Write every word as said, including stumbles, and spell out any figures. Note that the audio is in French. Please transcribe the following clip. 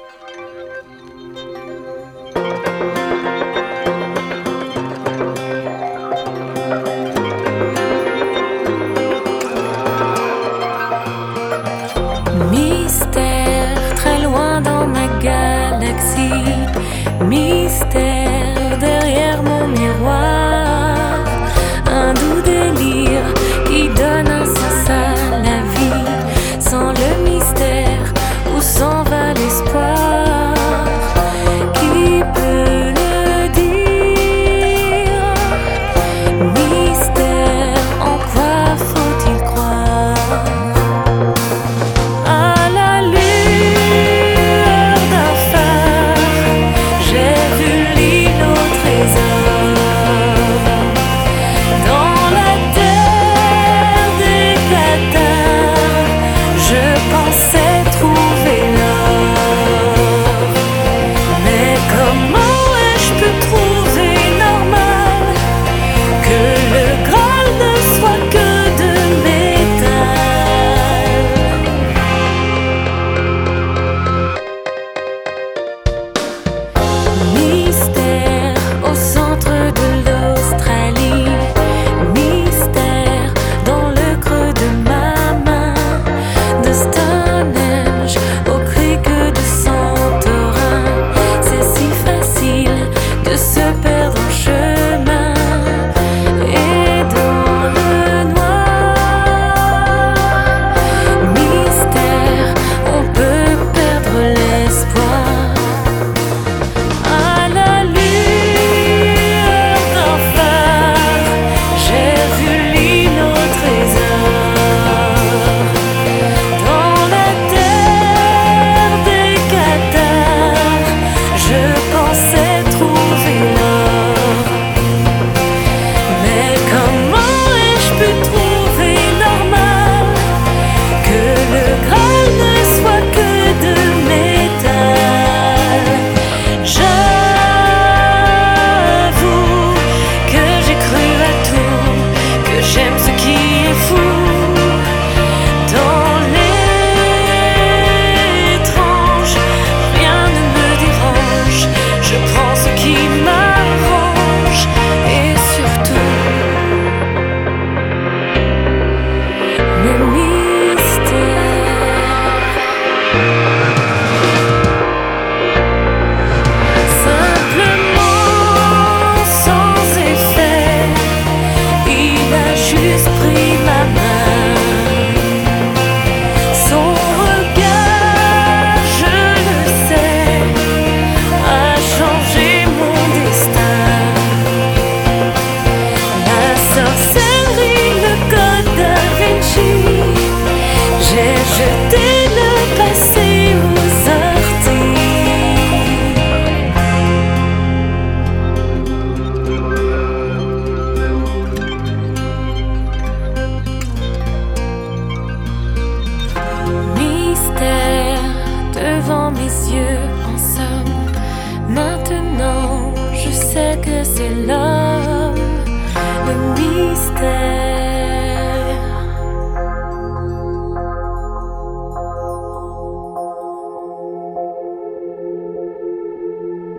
Mystère, très loin dans ma galaxie. Mystère, derrière mon miroir. Un doux délire qui donne un sens à la vie. Sans le mystère, où s'en va l'espoir? Qui peut le dire? Mystère, en quoi faut-il croire? À la lueur d'un phare, j'ai vu l'île au trésor. Dans la terre des cathares, je pensais trouver l'or. Mais comment ai-je pu trouver normal que le Graal ne soit que de métal? Mystère au centre de l'Australie. Mystère dans le creux de ma main. De Stonehenge au cric de Santorin. C'est si facile de se perdre en chemin. Et dans le noir, mystère, on peut perdre l'espoir. À la lueur d'un phare, j'ai vu l'île au trésor. Dans la terre des cathares, je pensais trouver l'or. Mais comment ai-je pu trouver normal que le Graal ne soit que de métal? J'avoue que j'ai cru à tout, que j'aime ce qui est fou. Dans l'étrange, rien ne me dérange. Je prends ce qui m'arrange. Et surtout, le mystère. Simplement, sans effet, il a juste pris ma main. Son regard, je le sais, a changé mon destin. La sorcellerie, le code da Vinci, j'ai jeté le passé aux orties. Mystère devant mes yeux, en somme. Maintenant, je sais que c'est l'homme, le mystère.